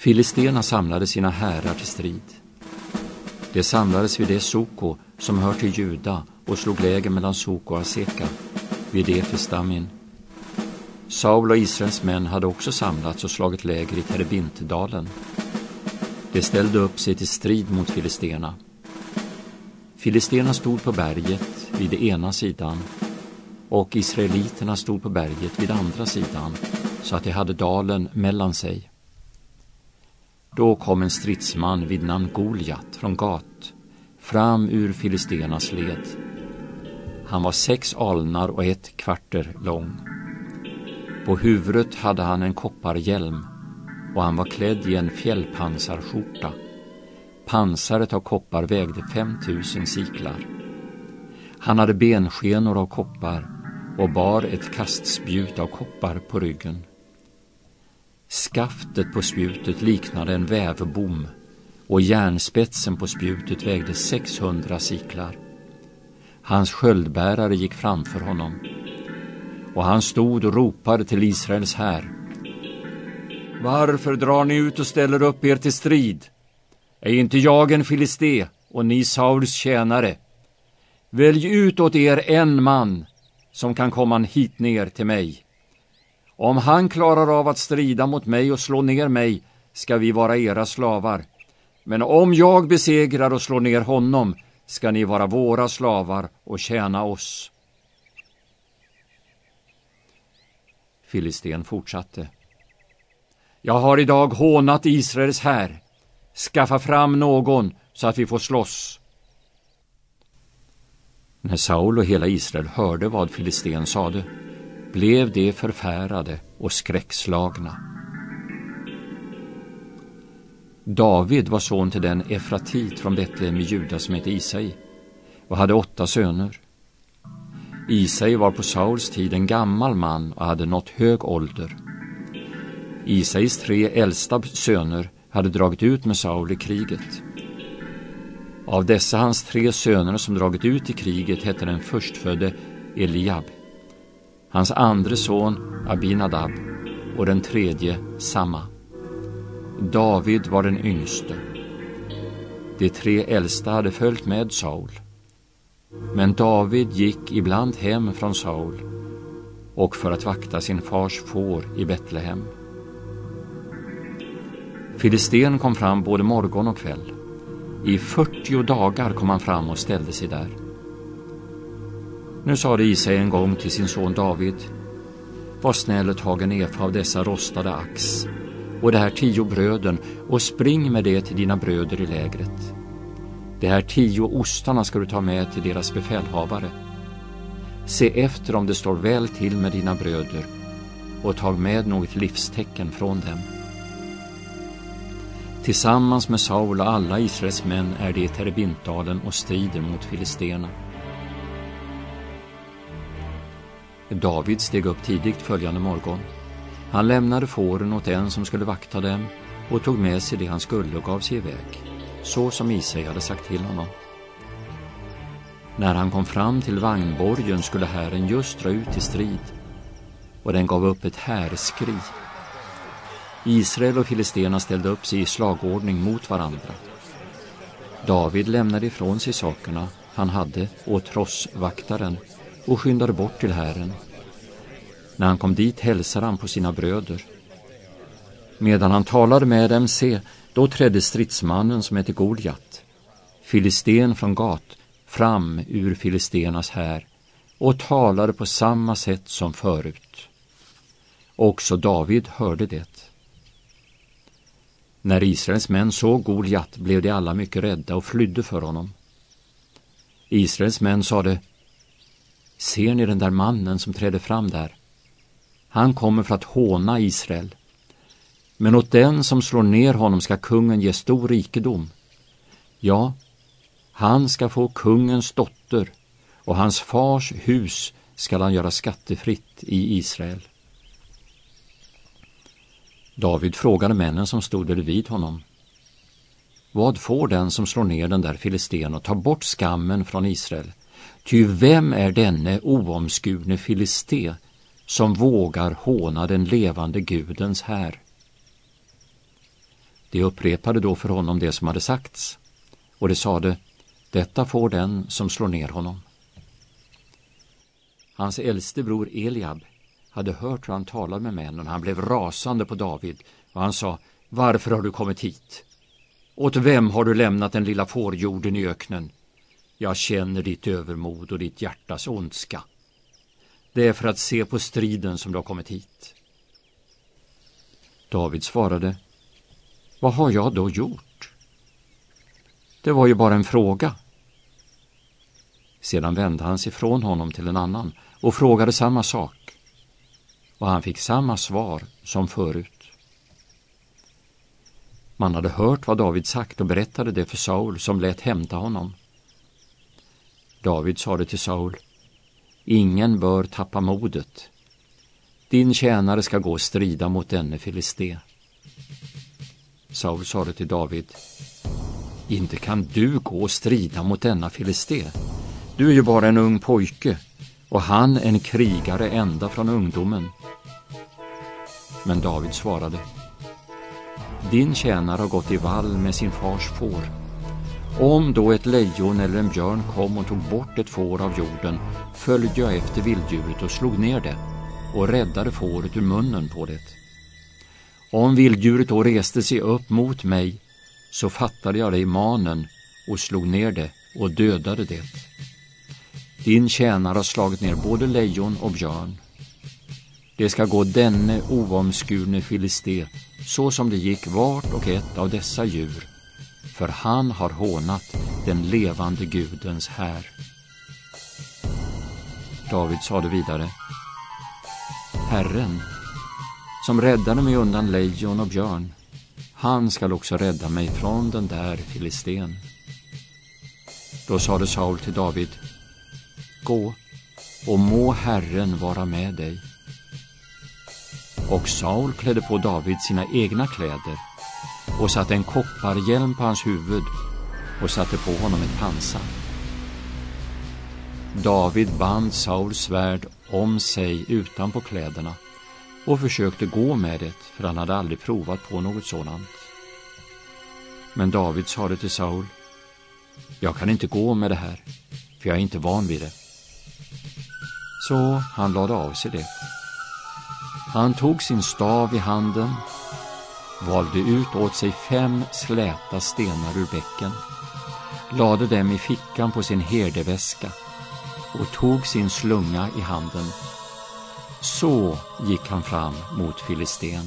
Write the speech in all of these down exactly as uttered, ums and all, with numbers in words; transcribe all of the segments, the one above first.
Filisterna samlade sina härar till strid. De samlades vid det Soko som hör till Juda och slog läger mellan Soko och Aseka vid Efesdamin. Saul och Israels män hade också samlats och slagit läger i Terebintdalen. De ställde upp sig till strid mot filisterna. Filisterna stod på berget vid det ena sidan och israeliterna stod på berget vid andra sidan, så att de hade dalen mellan sig. Då kom en stridsman vid namn Goliat från Gat fram ur filisternas led. Han var sex alnar och ett kvarter lång. På huvudet hade han en kopparhjälm och han var klädd i en fjällpansarskjorta. Pansaret av koppar vägde fem tusen siklar. Han hade benskenor av koppar och bar ett kastspjut av koppar på ryggen. Skaftet på spjutet liknade en vävbom och järnspetsen på spjutet vägde sexhundra siklar. Hans sköldbärare gick framför honom och han stod och ropade till Israels här: Varför drar ni ut och ställer upp er till strid? Är inte jag en filisté och ni Sauls tjänare? Välj ut åt er en man som kan komma hit ner till mig. Om han klarar av att strida mot mig och slå ner mig, ska vi vara era slavar. Men om jag besegrar och slår ner honom, ska ni vara våra slavar och tjäna oss. Filisten fortsatte: Jag har idag hånat Israels här. Skaffa fram någon så att vi får slåss. När Saul och hela Israel hörde vad filisten sade, blev de förfärade och skräckslagna. David var son till den Efratit från Betlehem i Juda som hette Isai och hade åtta söner. Isai var på Sauls tid en gammal man och hade nått hög ålder. Isais tre äldsta söner hade dragit ut med Saul i kriget. Av dessa hans tre söner som dragit ut i kriget hette den förstfödde Eliab, hans andra son Abinadab och den tredje Samma. David var den yngste. De tre äldsta hade följt med Saul. Men David gick ibland hem från Saul och för att vakta sin fars får i Betlehem. Filisten kom fram både morgon och kväll. I fyrtio dagar kom han fram och ställde sig där. Nu sade Isai en gång till sin son David: Var snäll och tag en efa av dessa rostade ax och de här tio bröden och spring med det till dina bröder i lägret. De här tio ostarna ska du ta med till deras befälhavare. Se efter om det står väl till med dina bröder och tag med något livstecken från dem. Tillsammans med Saul och alla Israels män är det i Terebintdalen och strider mot filisterna. David steg upp tidigt följande morgon. Han lämnade fåren åt en som skulle vakta dem och tog med sig det han skulle och gav sig iväg, så som Isai hade sagt till honom. När han kom fram till vagnborgen skulle hären just dra ut till strid, och den gav upp ett härskri. Israel och filisterna ställde upp sig i slagordning mot varandra. David lämnade ifrån sig sakerna han hade åt trossvaktaren och skyndade bort till hären. När han kom dit hälsade han på sina bröder. Medan han talade med dem, se, då trädde stridsmannen som hette Goliat, filisten från Gat, fram ur filisternas här och talade på samma sätt som förut. Också David hörde det. När Israels män såg Goliat blev de alla mycket rädda och flydde för honom. Israels män sade: Ser ni den där mannen som trädde fram där? Han kommer för att håna Israel. Men åt den som slår ner honom ska kungen ge stor rikedom. Ja, han ska få kungens dotter, och hans fars hus ska han göra skattefritt i Israel. David frågade männen som stod vid honom: Vad får den som slår ner den där filisten och tar bort skammen från Israel? Ty vem är denne oomskurne filisté som vågar håna den levande Gudens här? De upprepade då för honom det som hade sagts, och de sade: detta får den som slår ner honom. Hans äldste bror Eliab hade hört hur han talade med männen. Han blev rasande på David och han sa: varför har du kommit hit? Åt vem har du lämnat den lilla fårjorden i öknen? Jag känner ditt övermod och ditt hjärtas ondska. Det är för att se på striden som du har kommit hit. David svarade: vad har jag då gjort? Det var ju bara en fråga. Sedan vände han sig från honom till en annan och frågade samma sak. Och han fick samma svar som förut. Man hade hört vad David sagt och berättade det för Saul, som lät hämta honom. David sade till Saul: ingen bör tappa modet. Din tjänare ska gå och strida mot denne filisté. Saul sade till David: inte kan du gå och strida mot denna filisté. Du är ju bara en ung pojke och han en krigare ända från ungdomen. Men David svarade: din tjänare har gått i vall med sin fars får. Om då ett lejon eller en björn kom och tog bort ett får av jorden, följde jag efter vilddjuret och slog ner det och räddade fåret ur munnen på det. Om vilddjuret då reste sig upp mot mig, så fattade jag det i manen och slog ner det och dödade det. Din tjänare har slagit ner både lejon och björn. Det ska gå denne oomskurne filisté så som det gick vart och ett av dessa djur, för han har hånat den levande Gudens här. David sade vidare: Herren, som räddade mig undan lejon och björn, han skall också rädda mig från den där filisten. Då sade Saul till David: gå, och må Herren vara med dig. Och Saul klädde på David sina egna kläder och satte en kopparhjälm på hans huvud och satte på honom ett pansar. David band Sauls svärd om sig utanpå kläderna och försökte gå med det, för han hade aldrig provat på något sådant. Men David sade till Saul: jag kan inte gå med det här, för jag är inte van vid det. Så han lade av sig det. Han tog sin stav i handen, valde ut åt sig fem släta stenar ur bäcken, lade dem i fickan på sin herdeväska och tog sin slunga i handen. Så gick han fram mot filisten.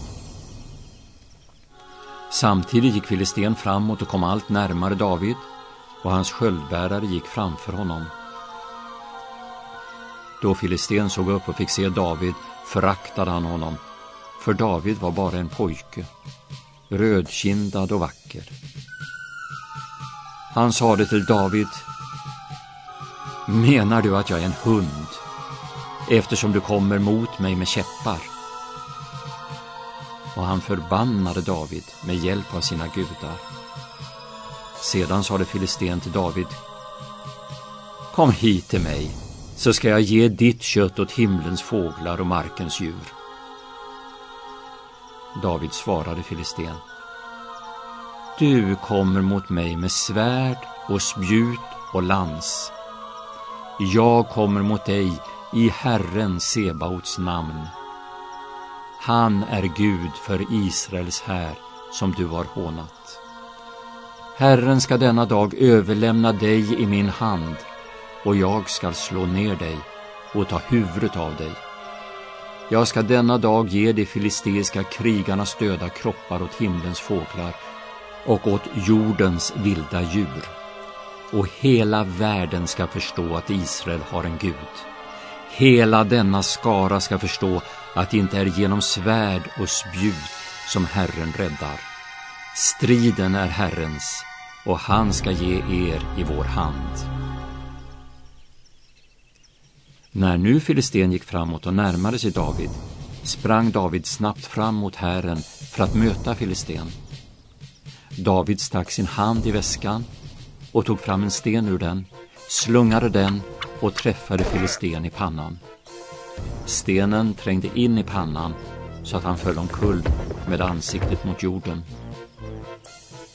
Samtidigt gick filisten framåt och kom allt närmare David, och hans sköldbärare gick framför honom. Då filisten såg upp och fick se David, föraktade han honom, för David var bara en pojke, rödkindad och vacker. Han sade till David: menar du att jag är en hund, eftersom du kommer mot mig med käppar? Och han förbannade David med hjälp av sina gudar. Sedan sade filisten till David: kom hit till mig, så ska jag ge ditt kött åt himlens fåglar och markens djur. David svarade filisten: du kommer mot mig med svärd och spjut och lans. Jag kommer mot dig i Herren Sebaots namn. Han är Gud för Israels här, som du har hånat. Herren ska denna dag överlämna dig i min hand, och jag ska slå ner dig och ta huvudet av dig. Jag ska denna dag ge de filisteiska krigarnas döda kroppar åt himlens fåglar och åt jordens vilda djur. Och hela världen ska förstå att Israel har en Gud. Hela denna skara ska förstå att det inte är genom svärd och spjut som Herren räddar. Striden är Herrens, och han ska ge er i vår hand. När nu filisten gick framåt och närmade sig David, sprang David snabbt fram mot Herren för att möta filisten. David stack sin hand i väskan och tog fram en sten ur den, slungade den och träffade filisten i pannan. Stenen trängde in i pannan så att han föll omkull med ansiktet mot jorden,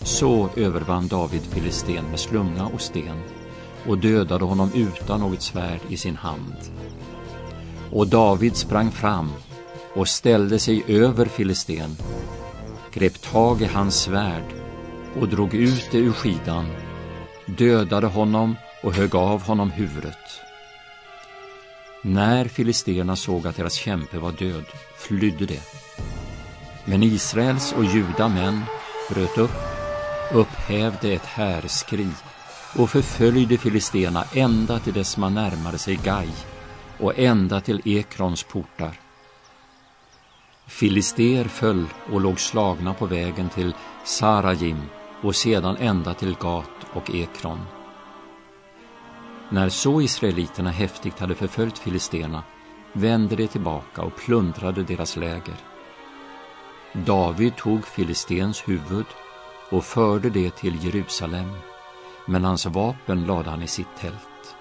Så övervann David filisten med slunga och sten och dödade honom utan något svärd i sin hand. Och David sprang fram och ställde sig över filisten, grep tag i hans svärd och drog ut det ur skidan, dödade honom och högg av honom huvudet. När filisterna såg att deras kämpe var död, flydde de. Men Israels och Juda män bröt upp, upphävde ett härskri och förföljde filisterna ända till dess man närmade sig Gai och ända till Ekrons portar. Filister föll och låg slagna på vägen till Sarajim och sedan ända till Gat och Ekron. När så israeliterna häftigt hade förföljt filisterna vände de tillbaka och plundrade deras läger. David tog filistens huvud och förde det till Jerusalem, men hans vapen lade han i sitt tält.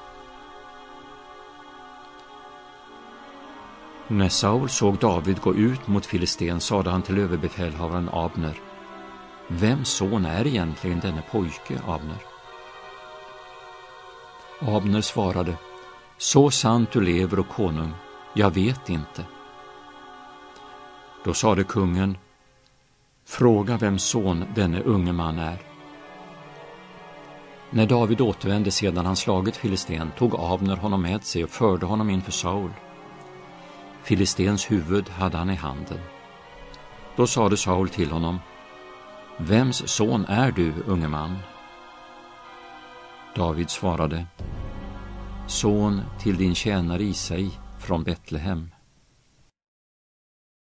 När Saul såg David gå ut mot filisten sade han till överbefälhavaren Abner: Vems son är egentligen denne pojke, Abner? Abner svarade: Så sant du lever och konung, jag vet inte. Då sade kungen: Fråga vems son denne unge man är. När David återvände sedan han slagit filisten tog Abner honom med sig och förde honom inför Saul. Filistens huvud hade han i handen. Då sade Saul till honom: Vems son är du, unge man? David svarade: Son till din tjänare Isai från Betlehem.